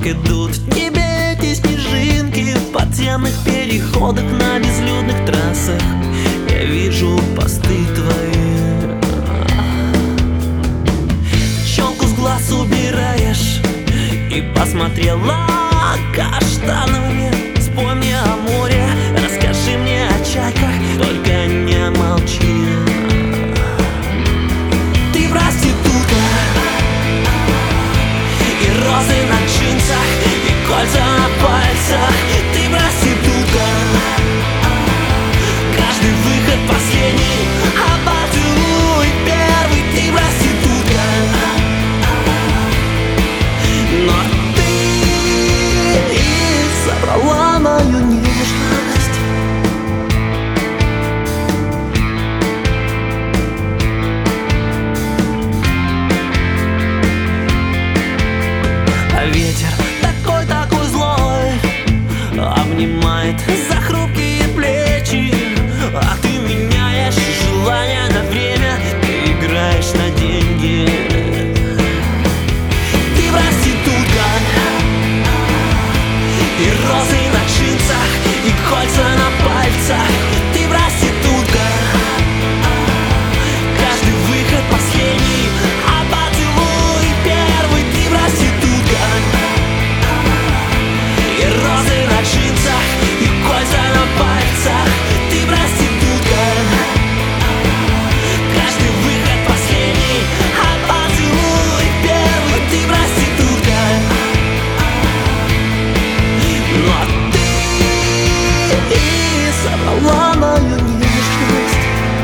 Как идут в тебе эти снежинки в подземных переходах на безлюдных трассах. Я вижу посты твои. Челку с глаз убираешь и посмотрела каштановыми. Вспомни о море, расскажи мне о чайках, только не молчи. Ты проститутка, и розы на джинсах, и кольца на пальцах. Ты проститутка, каждый выход последний, а поцелуй первый. Ты проститутка, но ты и собрала мою нежность. А ветер такой злой обнимает за хрупкие плечи, а ты меняешь желание на время, ты играешь на деньги. Ты проститутка, и розы на джинсах, и кольца на пальцах. Ты проститутка, каждый выход последний, а поцелуй первый. Ты проститутка, и розы на джинсах, и кольца на пальцах. Ты проститутка, каждый выход последний, а поцелуй первый. Ты проститутка, но ты и собрала мою нежность.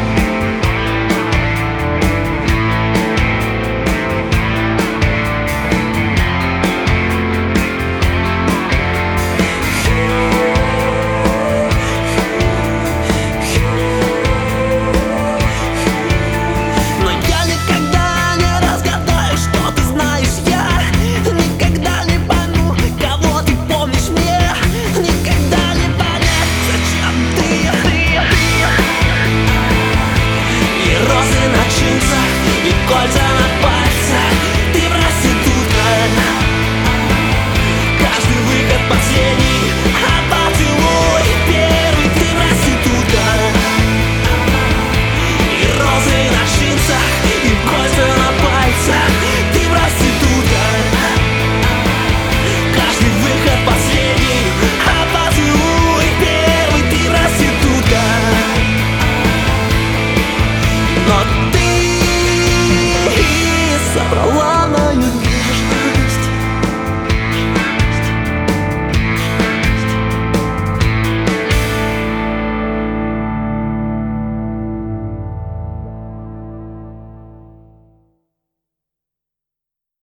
Но я никогда не разгадаю, что ты знаешь. Я никогда не пойму, кого ты помнишь мне. Никогда не понять, зачем ты. И розы на джинсах, и кольца на пальцах. Ты проститутка, каждый выход последний, а поцелуй первый. Ты проститутка, и розы на джинсах, и кольца на пальцах. Ты проститутка, каждый выход последний, а поцелуй первый. Ты проститутка, но